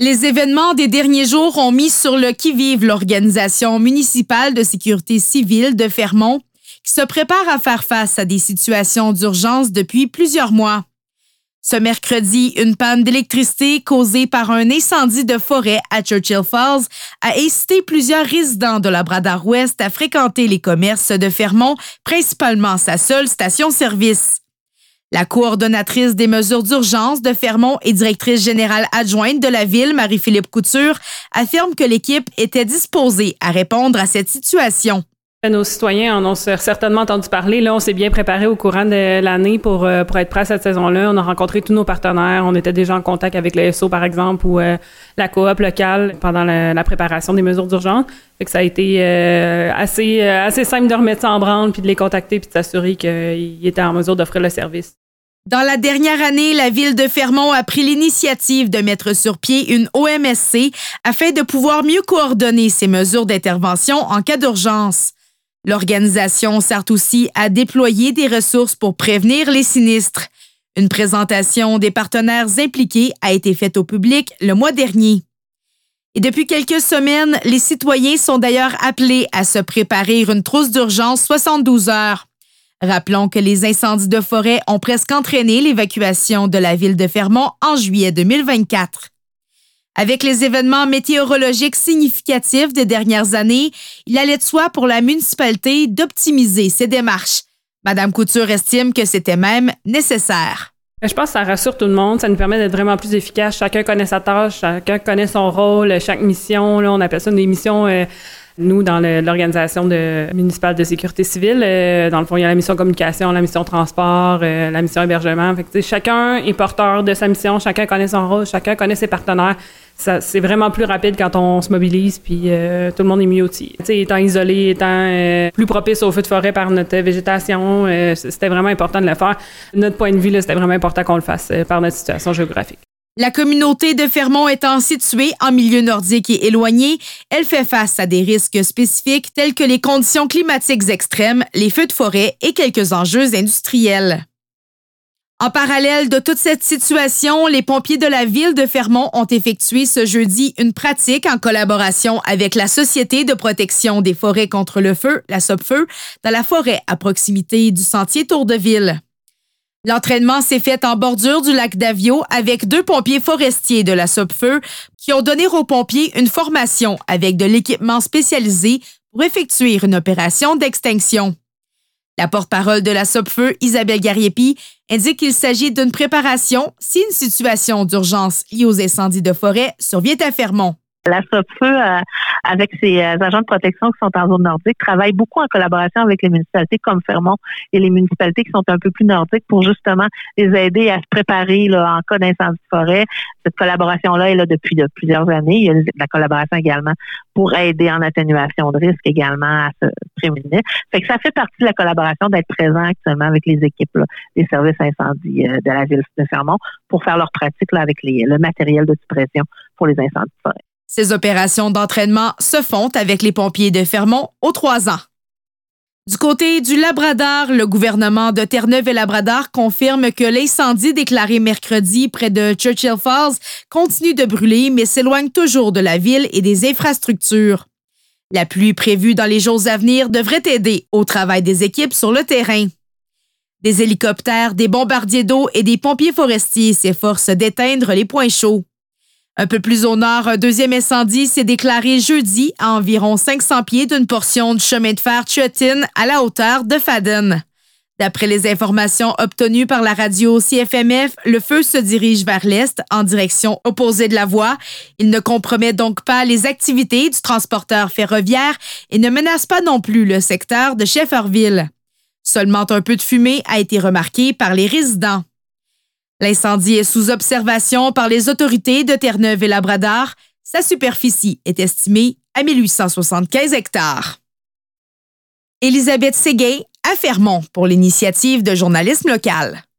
Les événements des derniers jours ont mis sur le qui-vive l'Organisation municipale de sécurité civile de Fermont, qui se prépare à faire face à des situations d'urgence depuis plusieurs mois. Ce mercredi, une panne d'électricité causée par un incendie de forêt à Churchill Falls a incité plusieurs résidents de Labrador-Ouest à fréquenter les commerces de Fermont, principalement sa seule station-service. La coordonnatrice des mesures d'urgence de Fermont et directrice générale adjointe de la ville, Marie-Philippe Couture, affirme que l'équipe était disposée à répondre à cette situation. Nos citoyens en ont certainement entendu parler. Là, on s'est bien préparé au courant de l'année pour être prêt à cette saison-là. On a rencontré tous nos partenaires. On était déjà en contact avec le SO, par exemple, ou la coop locale pendant la préparation des mesures d'urgence. Fait que ça a été assez simple de remettre ça en branle, puis de les contacter, puis de s'assurer qu'ils étaient en mesure d'offrir le service. Dans la dernière année, la ville de Fermont a pris l'initiative de mettre sur pied une OMSC afin de pouvoir mieux coordonner ses mesures d'intervention en cas d'urgence. L'organisation sert aussi à déployer des ressources pour prévenir les sinistres. Une présentation des partenaires impliqués a été faite au public le mois dernier. Et depuis quelques semaines, les citoyens sont d'ailleurs appelés à se préparer une trousse d'urgence 72 heures. Rappelons que les incendies de forêt ont presque entraîné l'évacuation de la ville de Fermont en juillet 2024. Avec les événements météorologiques significatifs des dernières années, il allait de soi pour la municipalité d'optimiser ses démarches. Madame Couture estime que c'était même nécessaire. Je pense que ça rassure tout le monde. Ça nous permet d'être vraiment plus efficace. Chacun connaît sa tâche, chacun connaît son rôle, chaque mission. Là, on appelle ça des missions. Nous, dans l'organisation municipale de sécurité civile, dans le fond, il y a la mission communication, la mission transport, la mission hébergement. Fait que, chacun est porteur de sa mission, chacun connaît son rôle, chacun connaît ses partenaires. C'est vraiment plus rapide quand on se mobilise, puis tout le monde est mieux outillé. Étant isolé, étant plus propice aux feux de forêt par notre végétation, c'était vraiment important de le faire. De notre point de vue, là, c'était vraiment important qu'on le fasse par notre situation géographique. La communauté de Fermont étant située en milieu nordique et éloigné, elle fait face à des risques spécifiques tels que les conditions climatiques extrêmes, les feux de forêt et quelques enjeux industriels. En parallèle de toute cette situation, les pompiers de la ville de Fermont ont effectué ce jeudi une pratique en collaboration avec la Société de protection des forêts contre le feu, la SOPFEU, dans la forêt à proximité du sentier Tour de Ville. L'entraînement s'est fait en bordure du lac d'Avio avec 2 pompiers forestiers de la SOPFEU qui ont donné aux pompiers une formation avec de l'équipement spécialisé pour effectuer une opération d'extinction. La porte-parole de la SOPFEU, Isabelle Gariepi, indique qu'il s'agit d'une préparation si une situation d'urgence liée aux incendies de forêt survient à Fermont. La SOPFEU, avec ses agents de protection qui sont en zone nordique, travaille beaucoup en collaboration avec les municipalités comme Fermont et les municipalités qui sont un peu plus nordiques pour justement les aider à se préparer là, en cas d'incendie de forêt. Cette collaboration-là est là depuis plusieurs années. Il y a la collaboration également pour aider en atténuation de risque également à se prémunir. Fait que ça fait partie de la collaboration d'être présent actuellement avec les équipes là, des services incendies de la ville de Fermont pour faire leur pratique là, avec le matériel de suppression pour les incendies de forêt. Ces opérations d'entraînement se font avec les pompiers de Fermont aux 3 ans. Du côté du Labrador, le gouvernement de Terre-Neuve-et-Labrador confirme que l'incendie déclaré mercredi près de Churchill Falls continue de brûler, mais s'éloigne toujours de la ville et des infrastructures. La pluie prévue dans les jours à venir devrait aider au travail des équipes sur le terrain. Des hélicoptères, des bombardiers d'eau et des pompiers forestiers s'efforcent d'éteindre les points chauds. Un peu plus au nord, un deuxième incendie s'est déclaré jeudi à environ 500 pieds d'une portion du chemin de fer Chutin à la hauteur de Fadden. D'après les informations obtenues par la radio CFMF, le feu se dirige vers l'est en direction opposée de la voie. Il ne compromet donc pas les activités du transporteur ferroviaire et ne menace pas non plus le secteur de Shefferville. Seulement un peu de fumée a été remarqué par les résidents. L'incendie est sous observation par les autorités de Terre-Neuve-et-Labrador. Sa superficie est estimée à 1875 hectares. Élisabeth Séguin à Fermont pour l'Initiative de journalisme local.